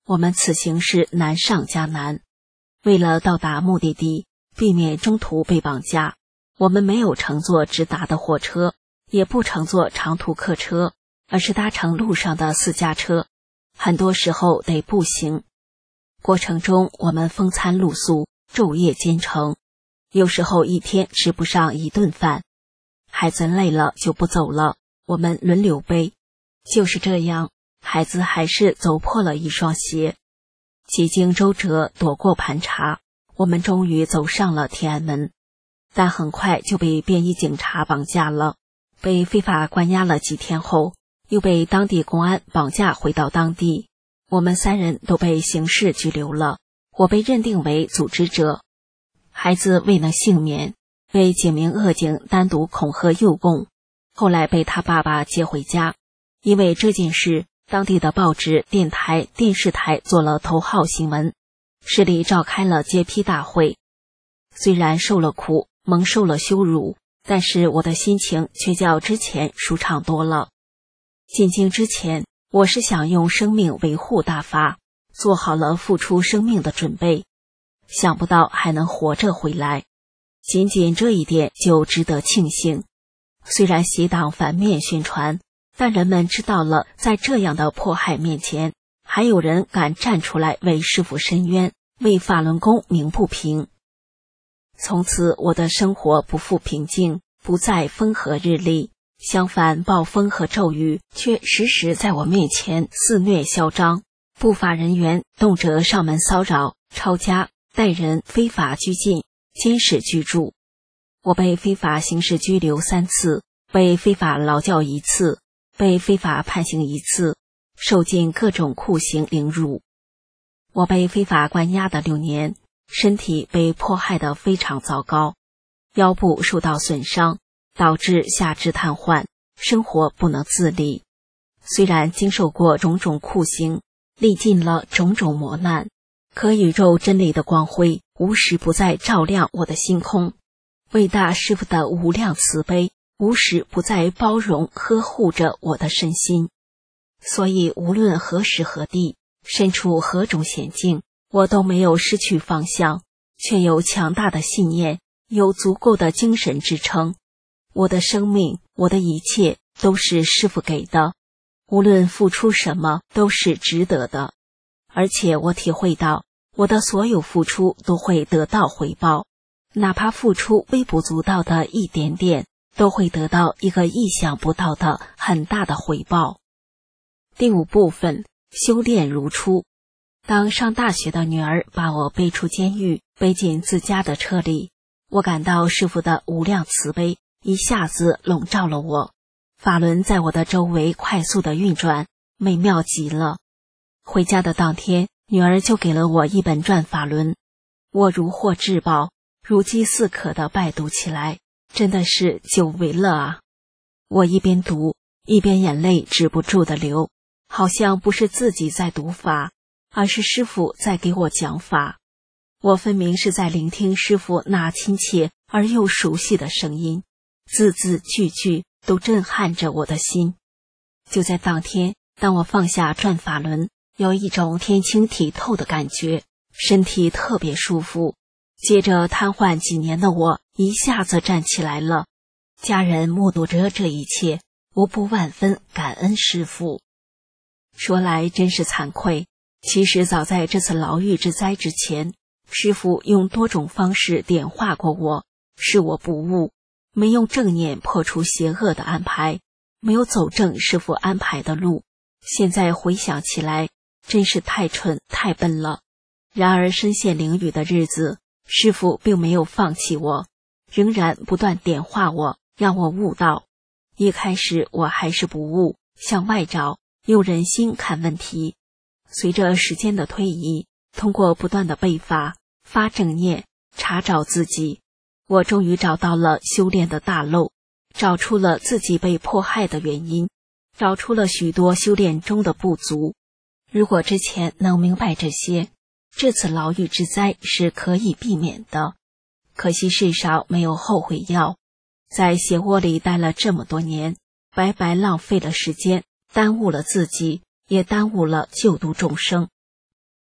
我们此行是难上加难。为了到达目的地，避免中途被绑架，我们没有乘坐直达的火车，也不乘坐长途客车，而是搭乘路上的私家车，很多时候得步行。过程中我们风餐露宿，昼夜兼程，有时候一天吃不上一顿饭。孩子累了就不走了，我们轮流背。就是这样，孩子还是走破了一双鞋。几经周折，躲过盘查，我们终于走上了天安门，但很快就被便衣警察绑架了。被非法关押了几天后，又被当地公安绑架回到当地。我们3人都被刑事拘留了，我被认定为组织者。孩子未能幸免，被几名恶警单独恐吓诱供，后来被他爸爸接回家。因为这件事，当地的报纸、电台、电视台做了头号新闻，市里召开了揭批大会。虽然受了苦，蒙受了羞辱，但是我的心情却较之前舒畅多了。进京之前，我是想用生命维护大法，做好了付出生命的准备，想不到还能活着回来，仅仅这一点就值得庆幸。虽然邪党反面宣传，但人们知道了，在这样的迫害面前，还有人敢站出来为师父伸冤，为法轮功鸣不平。从此我的生活不复平静，不再风和日丽，相反暴风和骤雨却时时在我面前肆虐嚣张。不法人员动辄上门骚扰、抄家、带人非法拘禁、监视居住。我被非法刑事拘留3次，被非法劳教1次，被非法判刑1次，受尽各种酷刑凌辱。我被非法关押的6年，身体被迫害得非常糟糕，腰部受到损伤，导致下肢瘫痪，生活不能自理。虽然经受过种种酷刑，历尽了种种磨难，可宇宙真理的光辉无时不在照亮我的星空，伟大师父的无量慈悲无时不在包容呵护着我的身心。所以无论何时何地，身处何种险境，我都没有失去方向，却有强大的信念，有足够的精神支撑。我的生命，我的一切都是师父给的，无论付出什么都是值得的。而且我体会到，我的所有付出都会得到回报，哪怕付出微不足道的一点点，都会得到一个意想不到的很大的回报。第5部分，修炼如初。当上大学的女儿把我背出监狱，背进自家的车里，我感到师父的无量慈悲一下子笼罩了我，法轮在我的周围快速的运转，美妙极了。回家的当天，女儿就给了我一本转法轮，我如获至宝，如饥似渴地拜读起来，真的是久违了啊！我一边读，一边眼泪止不住的流，好像不是自己在读法，而是师父在给我讲法。我分明是在聆听师父那亲切而又熟悉的声音，字字句句都震撼着我的心。就在当天，当我放下转法轮，有一种天清体透的感觉，身体特别舒服。接着瘫痪几年的我一下子站起来了，家人目睹着这一切，无不万分感恩师父。说来真是惭愧，其实早在这次牢狱之灾之前，师父用多种方式点化过我，使我不悟，没用正念破除邪恶的安排，没有走正师父安排的路。现在回想起来，真是太蠢太笨了。然而身陷囹圄的日子，师父并没有放弃我，仍然不断点化我，让我悟道。一开始我还是不悟，向外找，用人心看问题。随着时间的推移，通过不断的背法、发正念、查找自己，我终于找到了修炼的大漏，找出了自己被迫害的原因，找出了许多修炼中的不足。如果之前能明白这些，这次牢狱之灾是可以避免的。可惜世上没有后悔药，在邪窝里待了这么多年，白白浪费了时间，耽误了自己，也耽误了救度众生。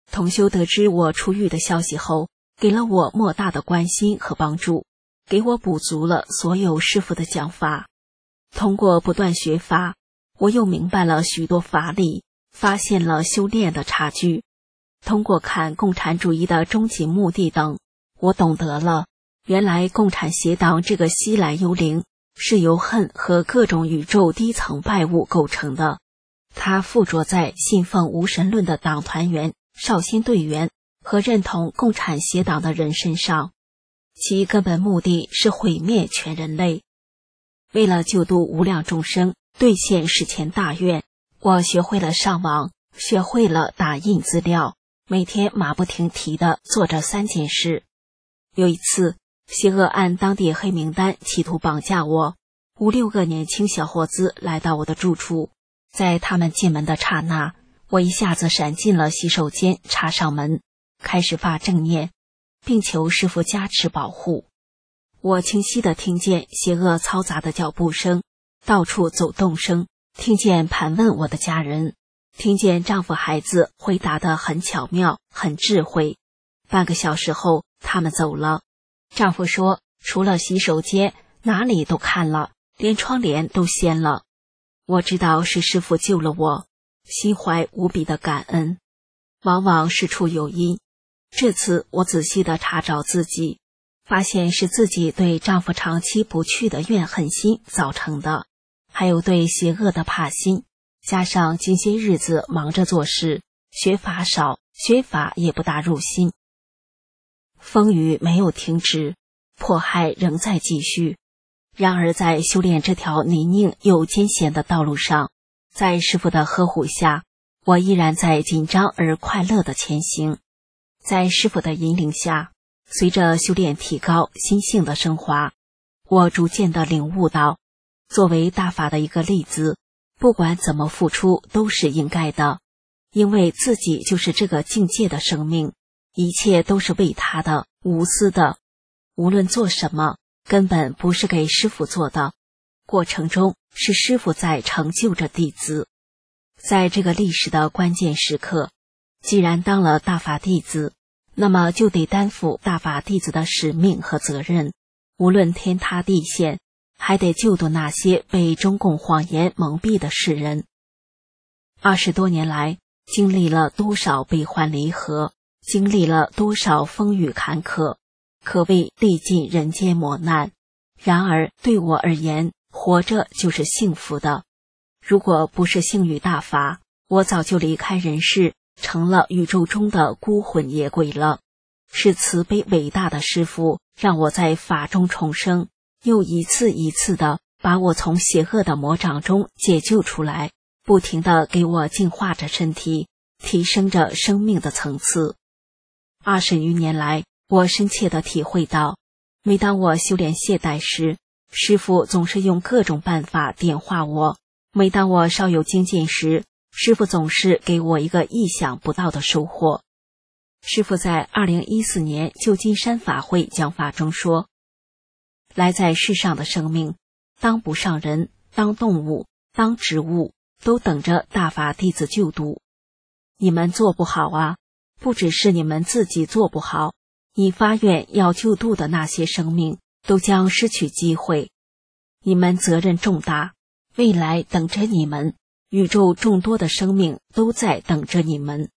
同修得知我出狱的消息后，给了我莫大的关心和帮助，给我补足了所有师父的讲法。通过不断学法，我又明白了许多法理，发现了修炼的差距。通过看共产主义的终极目的等，我懂得了原来共产邪党这个西来幽灵是由恨和各种宇宙低层败物构成的。它附着在信奉无神论的党团员、少先队员和认同共产邪党的人身上，其根本目的是毁灭全人类。为了救度无量众生，兑现世前大愿，我学会了上网，学会了打印资料，每天马不停蹄地做着3件事。有一次，邪恶按当地黑名单企图绑架我，5、6个年轻小伙子来到我的住处，在他们进门的刹那，我一下子闪进了洗手间，插上门，开始发正念，并求师父加持保护。我清晰地听见邪恶嘈杂的脚步声，到处走动声，听见盘问我的家人，听见丈夫孩子回答得很巧妙，很智慧。半个小时后，他们走了。丈夫说，除了洗手间，哪里都看了，连窗帘都掀了。我知道是师父救了我，心怀无比的感恩。往往事出有因，这次我仔细地查找自己，发现是自己对丈夫长期不去的怨恨心造成的，还有对邪恶的怕心，加上近些日子忙着做事，学法少，学法也不大入心。风雨没有停止，迫害仍在继续。然而在修炼这条泥泞又艰险的道路上，在师父的呵护下，我依然在紧张而快乐地前行。在师父的引领下，随着修炼提高，心性的升华，我逐渐地领悟到，作为大法的一个例子，不管怎么付出都是应该的，因为自己就是这个境界的生命，一切都是为他的，无私的。无论做什么，根本不是给师父做的，过程中是师父在成就着弟子。在这个历史的关键时刻，既然当了大法弟子，那么就得担负大法弟子的使命和责任，无论天塌地陷，还得救度那些被中共谎言蒙蔽的世人。20多年来，经历了多少悲欢离合，经历了多少风雨坎坷，可谓历尽人间磨难。然而对我而言，活着就是幸福的。如果不是幸遇大法，我早就离开人世，成了宇宙中的孤魂野鬼了。是慈悲伟大的师父让我在法中重生，又一次一次地把我从邪恶的魔掌中解救出来，不停地给我净化着身体，提升着生命的层次。20余年来，我深切地体会到，每当我修炼懈怠时，师父总是用各种办法点化我；每当我稍有精进时，师父总是给我一个意想不到的收获。师父在2014年旧金山法会讲法中说，来在世上的生命，当不上人，当动物，当植物，都等着大法弟子救度。你们做不好啊，不只是你们自己做不好，你发愿要救度的那些生命都将失去机会。你们责任重大，未来等着你们，宇宙众多的生命都在等着你们。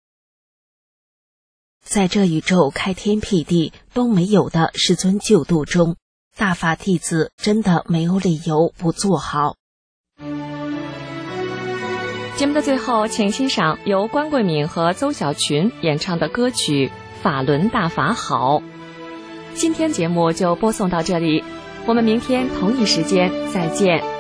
在这宇宙开天辟地都没有的师尊救度中，大法弟子真的没有理由不做好。 节目的最后，请欣赏由关桂敏和邹小群演唱的歌曲《法轮大法好》。今天节目就播送到这里，我们明天同一时间再见。